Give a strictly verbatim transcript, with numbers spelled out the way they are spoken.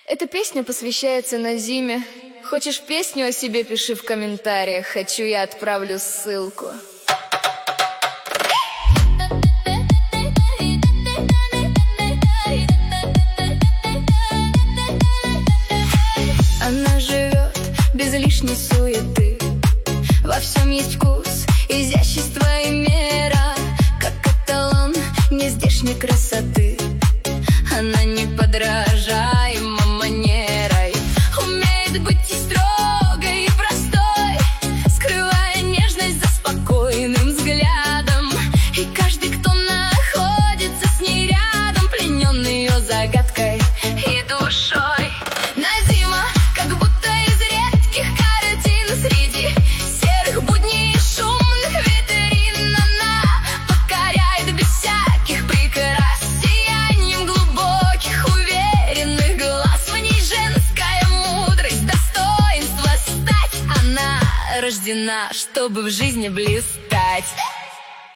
Эта песня посвящается Назиме. Хочешь песню о себе, пиши в комментариях. Хочу, я отправлю ссылку. Она живет без лишней суеты. Во всем есть вкус, изящество и мера. Как эталон нездешней красоты. Она неподражаема манерой. Умеет быть и строгой, и простой, скрывая нежность за спокойным взглядом. И каждый, кто находится с ней рядом, пленен ее загадкой и душой. Назима, как будто из редких картин, среди серых будней и шумных витрин. Она покоряет без всяких прикрас, сиянием глубоких, уверенных глаз. В ней женская мудрость, достоинство стать. Она рождена, чтобы в жизни блистать.